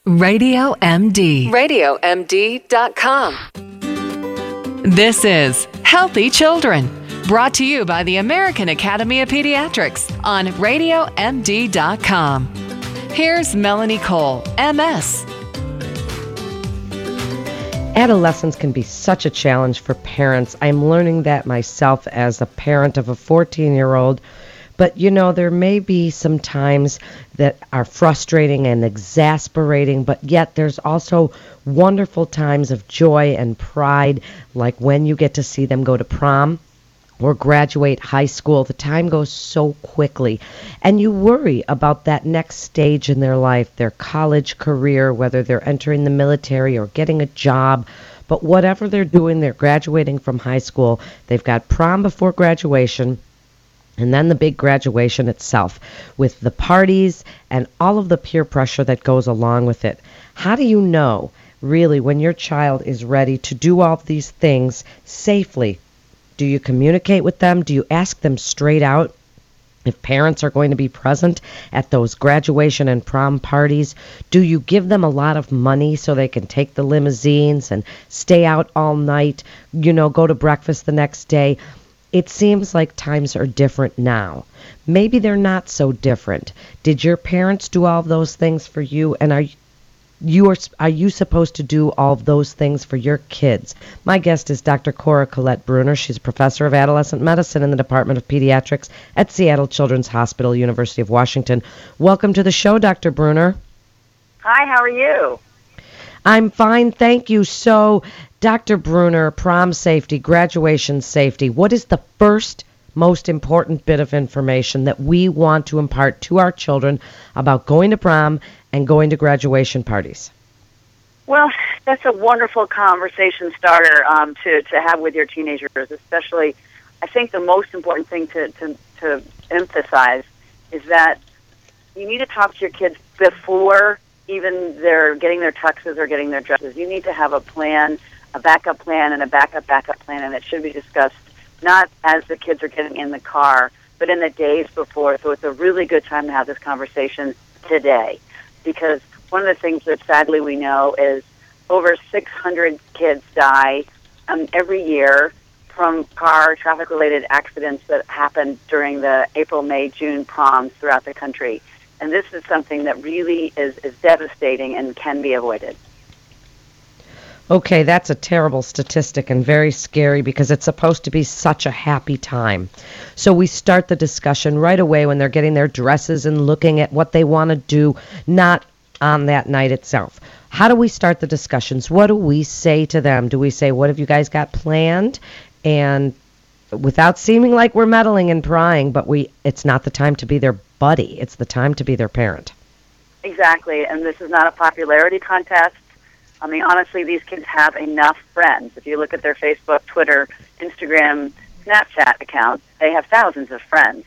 Radio MD. RadioMD.com. This is Healthy Children, brought to you by the American Academy of Pediatrics on RadioMD.com. Here's Melanie Cole, MS. Adolescence can be such a challenge for parents. I'm learning that myself as a parent of a 14-year-old. But, there may be some times that are frustrating and exasperating, but yet there's also wonderful times of joy and pride, like when you get to see them go to prom or graduate high school. The time goes so quickly, and you worry about that next stage in their life, their college career, whether they're entering the military or getting a job. But whatever they're doing, they're graduating from high school. They've got prom before graduation, and then the big graduation itself, with the parties and all of the peer pressure that goes along with it. How do you know, really, when your child is ready to do all of these things safely? Do you communicate with them? Do you ask them straight out if parents are going to be present at those graduation and prom parties? Do you give them a lot of money so they can take the limousines and stay out all night, go to breakfast the next day? It seems like times are different now. Maybe they're not so different. Did your parents do all of those things for you? And are you supposed to do all of those things for your kids? My guest is Dr. Cora Colette Bruner. She's a professor of adolescent medicine in the Department of Pediatrics at Seattle Children's Hospital, University of Washington. Welcome to the show, Dr. Bruner. Hi, how are you? I'm fine, thank you. So, Dr. Bruner, prom safety, graduation safety, what is the first most important bit of information that we want to impart to our children about going to prom and going to graduation parties? Well, that's a wonderful conversation starter to have with your teenagers, especially. I think the most important thing to emphasize is that you need to talk to your kids before even they're getting their tuxes or getting their dresses. You need to have a plan, a backup plan, and a backup plan, and it should be discussed not as the kids are getting in the car, but in the days before. So it's a really good time to have this conversation today, because one of the things that sadly we know is over 600 kids die every year from car traffic-related accidents that happen during the April, May, June proms throughout the country. And this is something that really is devastating and can be avoided. Okay, that's a terrible statistic and very scary because it's supposed to be such a happy time. So we start the discussion right away when they're getting their dresses and looking at what they want to do, not on that night itself. How do we start the discussions? What do we say to them? Do we say, what have you guys got planned? And without seeming like we're meddling and prying, but it's not the time to be their buddy. It's the time to be their parent. Exactly, and this is not a popularity contest. I mean, honestly, these kids have enough friends. If you look at their Facebook, Twitter, Instagram, Snapchat accounts, they have thousands of friends.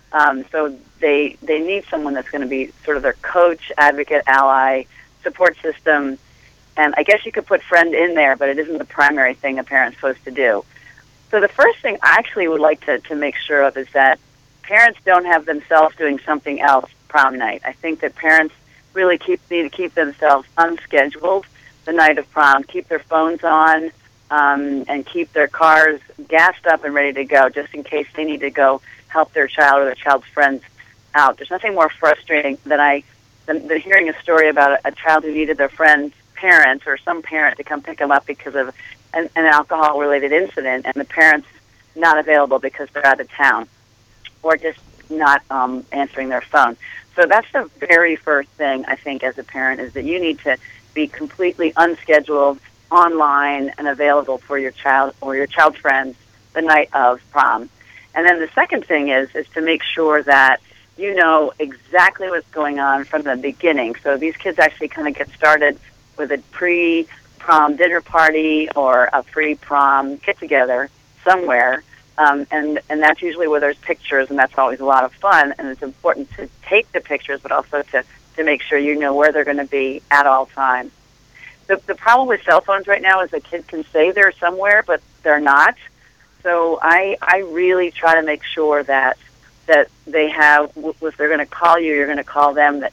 So they need someone that's going to be sort of their coach, advocate, ally, support system. And I guess you could put friend in there, but it isn't the primary thing a parent's supposed to do. So the first thing I actually would like to make sure of is that parents don't have themselves doing something else prom night. I think that parents really need to keep themselves unscheduled the night of prom, keep their phones on, and keep their cars gassed up and ready to go, just in case they need to go help their child or their child's friends out. There's nothing more frustrating than hearing a story about a child who needed their friend's parents or some parent to come pick them up because of an alcohol-related incident, and the parents not available because they're out of town or just not answering their phone. So that's the very first thing, I think, as a parent, is that you need to be completely unscheduled, online, and available for your child or your child's friends the night of prom. And then the second thing is to make sure that you know exactly what's going on from the beginning. So these kids actually kind of get started with a pre-prom dinner party or a pre-prom get-together somewhere, and that's usually where there's pictures, and that's always a lot of fun, and it's important to take the pictures, but also to make sure you know where they're going to be at all times. The problem with cell phones right now is that kids can say they're somewhere, but they're not. So I really try to make sure that they have, if they're going to call you, you're going to call them, that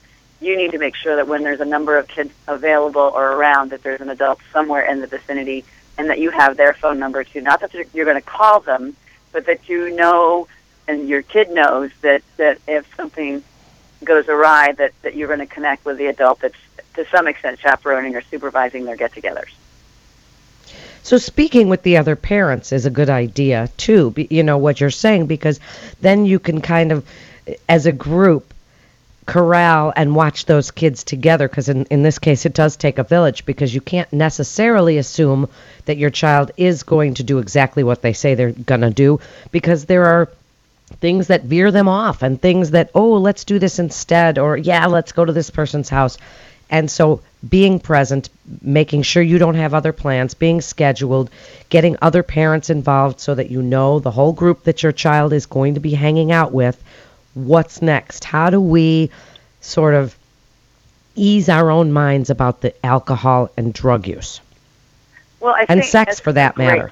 you need to make sure that when there's a number of kids available or around, that there's an adult somewhere in the vicinity and that you have their phone number too. Not that you're going to call them, but that you know and your kid knows that if something goes awry, that you're going to connect with the adult that's to some extent chaperoning or supervising their get-togethers. So speaking with the other parents is a good idea, too, what you're saying, because then you can kind of, as a group, corral and watch those kids together, because in this case it does take a village, because you can't necessarily assume that your child is going to do exactly what they say they're going to do, because there are things that veer them off and things that, oh, let's do this instead, or yeah, let's go to this person's house. And so being present, making sure you don't have other plans, being scheduled, getting other parents involved so that you know the whole group that your child is going to be hanging out with. What's next? How do we sort of ease our own minds about the alcohol and drug use? Well, I and think sex, for that matter.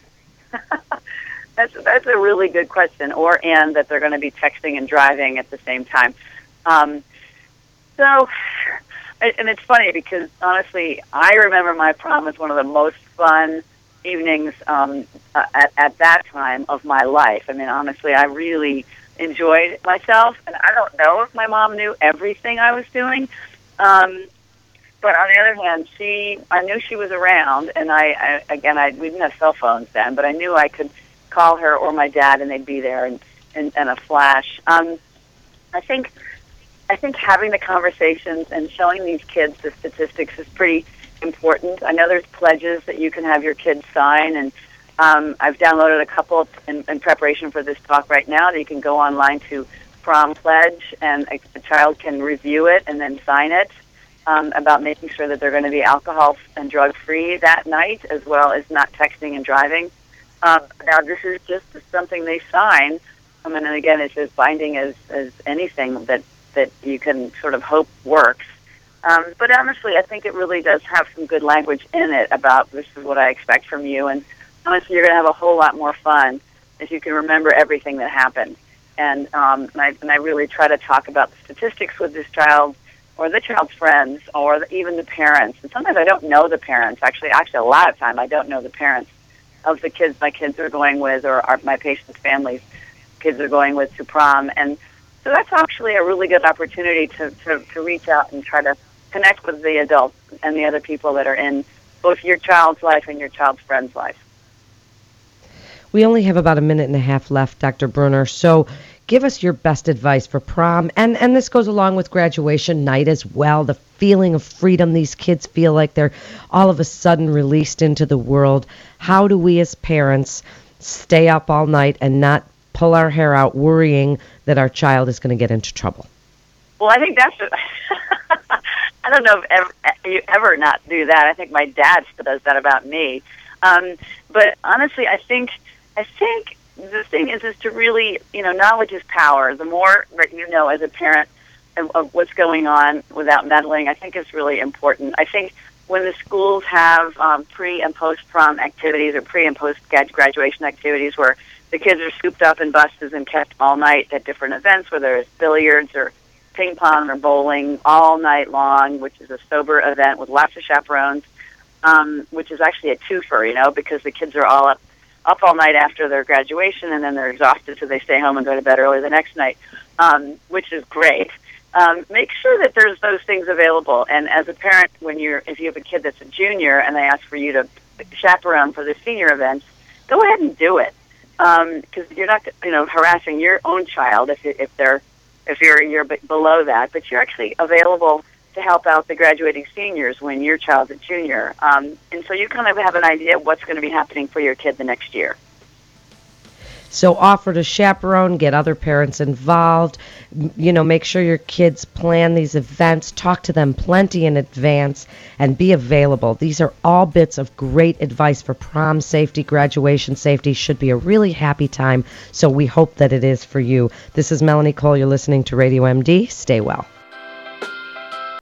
That's a really good question. And that they're going to be texting and driving at the same time. And it's funny because, honestly, I remember my prom as one of the most fun evenings at that time of my life. I mean, honestly, I really enjoyed myself. And I don't know if my mom knew everything I was doing. But on the other hand, I knew she was around. And we didn't have cell phones then, but I knew I could call her or my dad and they'd be there and a flash. I think having the conversations and showing these kids the statistics is pretty important. I know there's pledges that you can have your kids sign, and I've downloaded a couple in preparation for this talk right now that you can go online to Prom Pledge, and a child can review it and then sign it about making sure that they're going to be alcohol and drug-free that night, as well as not texting and driving. Now, this is just something they sign. And again, it's as binding as anything that you can sort of hope works. But honestly, I think it really does have some good language in it about this is what I expect from you. And honestly, you're going to have a whole lot more fun if you can remember everything that happened. And I really try to talk about the statistics with this child or the child's friends or even the parents. And sometimes I don't know the parents. Actually, a lot of time I don't know the parents of the kids my kids are going with or my patients' families' kids are going with to prom. And so that's actually a really good opportunity to reach out and try to connect with the adults and the other people that are in both your child's life and your child's friend's life. We only have about a minute and a half left, Dr. Brunner, so give us your best advice for prom, and this goes along with graduation night as well, the feeling of freedom these kids feel like they're all of a sudden released into the world. How do we as parents stay up all night and not pull our hair out worrying that our child is going to get into trouble? Well, I think I don't know if you ever not do that. I think my dad still does that about me. But honestly, I think the thing is to really, knowledge is power. The more that you know as a parent of what's going on without meddling, I think is really important. I think when the schools have pre- and post-prom activities or pre- and post-graduation activities where the kids are scooped up in buses and kept all night at different events, whether it's billiards or ping pong or bowling all night long, which is a sober event with lots of chaperones, which is actually a twofer, because the kids are all up all night after their graduation, and then they're exhausted, so they stay home and go to bed early the next night, which is great. Make sure that there's those things available. And as a parent, if you have a kid that's a junior and they ask for you to chaperone for the senior events, go ahead and do it, because you're not, harassing your own child if you're below that, but you're actually available to help out the graduating seniors when your child's a junior. And so you kind of have an idea of what's going to be happening for your kid the next year. So offer to chaperone, get other parents involved, make sure your kids plan these events, talk to them plenty in advance, and be available. These are all bits of great advice for prom safety, graduation safety. Should be a really happy time, so we hope that it is for you. This is Melanie Cole. You're listening to Radio MD. Stay well.